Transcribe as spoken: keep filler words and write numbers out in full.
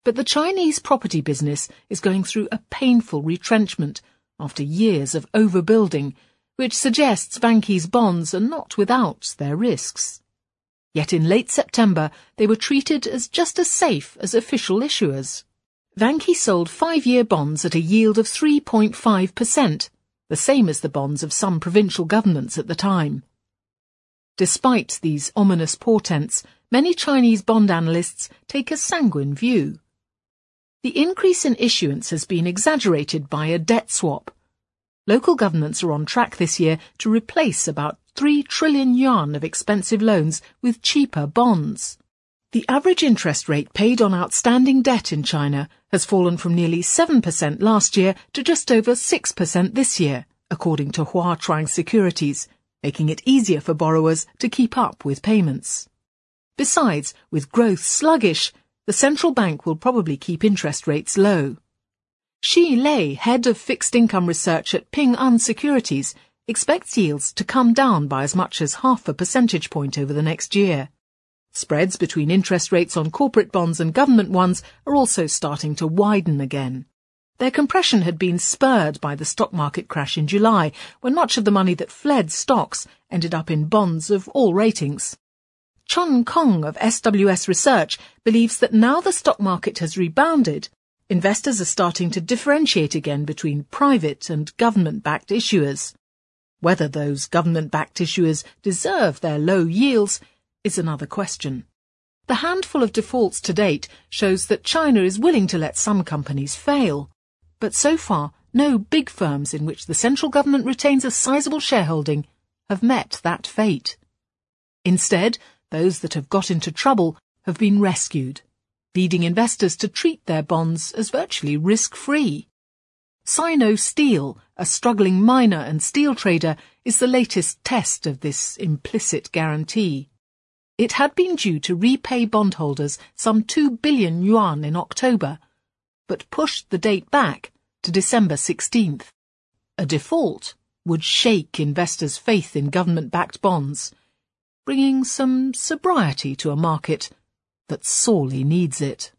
But the Chinese property business is going through a painful retrenchment after years of overbuilding, which suggests Vanke's bonds are not without their risks. Yet in late September, they were treated as just as safe as official issuers. Vanke sold five-year bonds at a yield of three point five percent, the same as the bonds of some provincial governments at the time. Despite these ominous portents, many Chinese bond analysts take a sanguine view. The increase in issuance has been exaggerated by a debt swap. Local governments are on track this year to replace about three trillion yuan of expensive loans with cheaper bonds. The average interest rate paid on outstanding debt in China has fallen from nearly seven percent last year to just over six percent this year, according to Huachuang Securities, making it easier for borrowers to keep up with payments. Besides, with growth sluggish, the central bank will probably keep interest rates low. Xi Lei, head of fixed income research at Ping An Securities, expects yields to come down by as much as half a percentage point over the next year. Spreads between interest rates on corporate bonds and government ones are also starting to widen again. Their compression had been spurred by the stock market crash in July, when much of the money that fled stocks ended up in bonds of all ratings. Chun Kong of S W S Research believes that now the stock market has rebounded, investors are starting to differentiate again between private and government-backed issuers. Whether those government-backed issuers deserve their low yields is another question. The handful of defaults to date shows that China is willing to let some companies fail, but so far no big firms in which the central government retains a sizable shareholding have met that fate. Instead, those that have got into trouble have been rescued, leading investors to treat their bonds as virtually risk-free. Sino Steel, a struggling miner and steel trader, is the latest test of this implicit guarantee. It had been due to repay bondholders some two billion yuan in October, but pushed the date back to December sixteenth. A default would shake investors' faith in government-backed bonds, bringing some sobriety to a market that sorely needs it.